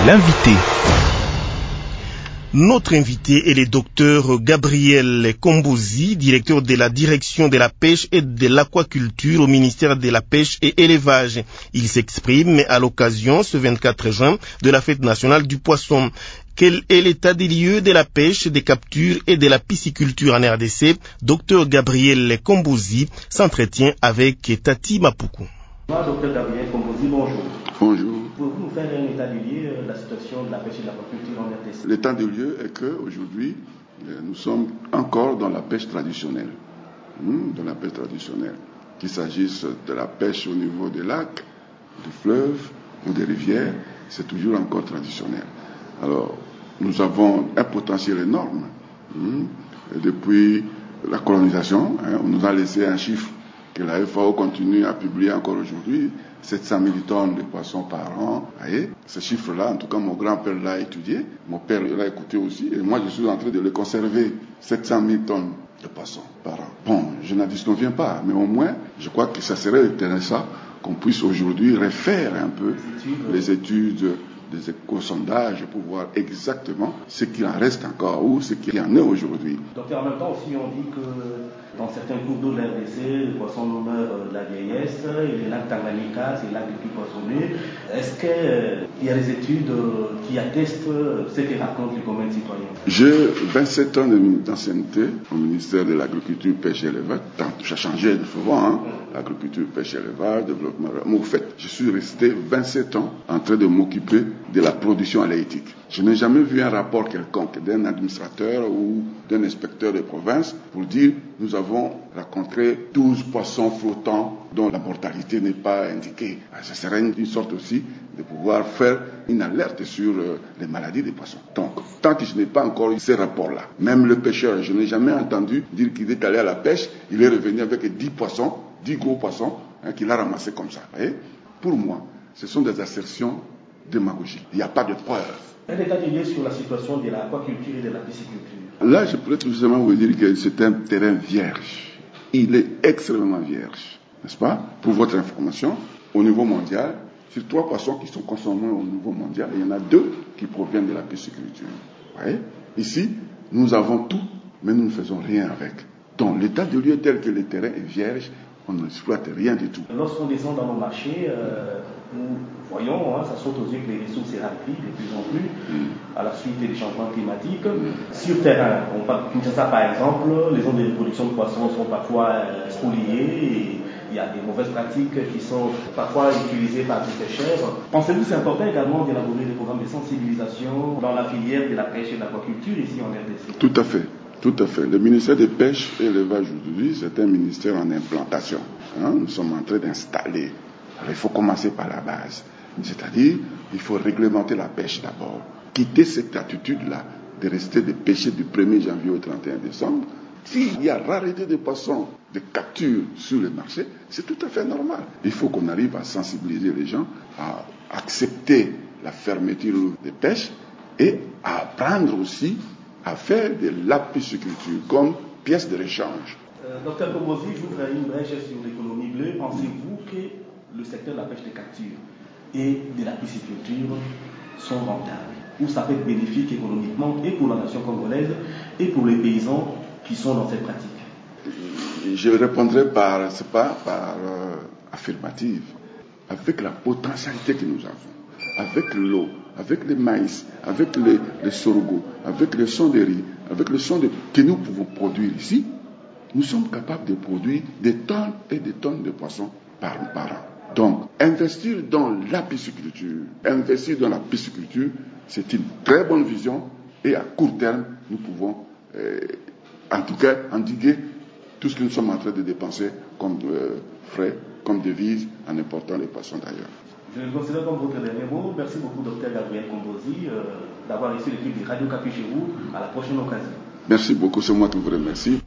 L'invité. Notre invité est le docteur Gabriel Kombozi, directeur de la direction de la pêche et de l'aquaculture au ministère de la pêche et élevage. Il s'exprime à l'occasion, ce 24 juin, de la fête nationale du poisson. Quel est l'état des lieux de la pêche, des captures et de la pisciculture en RDC? Docteur Gabriel Kombozi s'entretient avec Tati Mapuku. Docteur Gabriel Kombozi, bonjour. Bonjour. Pouvez-vous nous faire un état des lieux de la situation de la pêche et de l'aquaculture en RDC? L'état des lieux est qu'aujourd'hui, nous sommes encore dans la pêche traditionnelle. Qu'il s'agisse de la pêche au niveau des lacs, des fleuves ou des rivières, c'est toujours encore traditionnel. Alors, nous avons un potentiel énorme. Depuis la colonisation, on nous a laissé un chiffre que la FAO continue à publier encore aujourd'hui, 700 000 tonnes de poissons par an. Voyez, ce chiffre-là, en tout cas, mon grand-père l'a étudié, mon père l'a écouté aussi, et moi, je suis en train de le conserver, 700 000 tonnes de poissons par an. Bon, je n'en disconviens pas, mais au moins, je crois que ça serait intéressant qu'on puisse aujourd'hui refaire un peu les études des éco-sondages pour voir exactement ce qu'il en reste encore ou ce qu'il y en est aujourd'hui. Docteur, en même temps aussi, on dit que dans certains cours d'eau de l'RDC, les poissons meurent de la vieillesse, et les lacs Tanganyika, c'est les lacs les plus poissonneux. Est-ce qu'il y a des études qui attestent ce que racontent les communs citoyens? J'ai 27 ans d'ancienneté au ministère de l'Agriculture, Pêche et Élevage. Ça a changé souvent, l'agriculture, pêche et élevage, développement. Mais au fait, je suis resté 27 ans en train de m'occuper de la production halieutique. Je n'ai jamais vu un rapport quelconque d'un administrateur ou d'un inspecteur de province pour dire nous avons rencontré 12 poissons flottants dont la mortalité n'est pas indiquée. Ce serait une sorte aussi de pouvoir faire une alerte sur les maladies des poissons. Donc, tant que je n'ai pas encore eu ces rapports-là, même le pêcheur, je n'ai jamais entendu dire qu'il est allé à la pêche, il est revenu avec 10 poissons, 10 gros poissons, qu'il a ramassés comme ça. Vous voyez? Pour moi, ce sont des assertions démagogiques. Il n'y a pas de preuve. Un état des lieux sur la situation de l'aquaculture et de la pisciculture. Là, je pourrais tout simplement vous dire que c'est un terrain vierge. Il est extrêmement vierge, n'est-ce pas? Pour votre information, au niveau mondial, sur 3 poissons qui sont consommés au niveau mondial, il y en a 2 qui proviennent de la pisciculture. Vous voyez? Ici, nous avons tout, mais nous ne faisons rien avec. Donc, l'état de lieu tel que le terrain est vierge, on n'exploite rien du tout. Lorsqu'on descend dans nos marchés, nous voyons, ça saute aux yeux que les ressources se raréfient de plus en plus à la suite des changements climatiques. Sur terrain, on parle de Kinshasa par exemple, les zones de reproduction de poissons sont parfois spoliées et il y a des mauvaises pratiques qui sont parfois utilisées par des pêcheurs. Pensez-vous que c'est important également d'élaborer des programmes de sensibilisation dans la filière de la pêche et de l'aquaculture ici en RDC? Tout à fait. Tout à fait. Le ministère des Pêches et l'Élevage aujourd'hui, c'est un ministère en implantation. Nous sommes en train d'installer. Alors, il faut commencer par la base. C'est-à-dire, il faut réglementer la pêche d'abord. Quitter cette attitude-là de rester de pêcher du 1er janvier au 31 décembre. S'il y a rareté de poissons, de capture sur le marché, c'est tout à fait normal. Il faut qu'on arrive à sensibiliser les gens à accepter la fermeture des pêches et à apprendre aussi à faire de la pisciculture comme pièce de rechange. Docteur Kombozi, j'ouvre une brèche sur l'économie bleue. Pensez-vous que le secteur de la pêche de capture et de la pisciculture sont rentables? Ou ça peut être bénéfique économiquement et pour la nation congolaise et pour les paysans qui sont dans cette pratique? Je répondrai par affirmative. Avec la potentialité que nous avons, avec l'eau, avec le maïs, avec les sorgho, avec le son de riz, avec le son que nous pouvons produire ici, nous sommes capables de produire des tonnes et des tonnes de poissons par an. Donc, investir dans la pisciculture, c'est une très bonne vision et à court terme, nous pouvons en tout cas endiguer tout ce que nous sommes en train de dépenser comme frais, comme devises en important les poissons d'ailleurs. Je le considère comme votre dernier mot. Merci beaucoup, docteur Gabriel Kombozi, d'avoir reçu l'équipe de Radio Capi chez vous. À la prochaine occasion. Merci beaucoup, c'est moi qui vous remercie.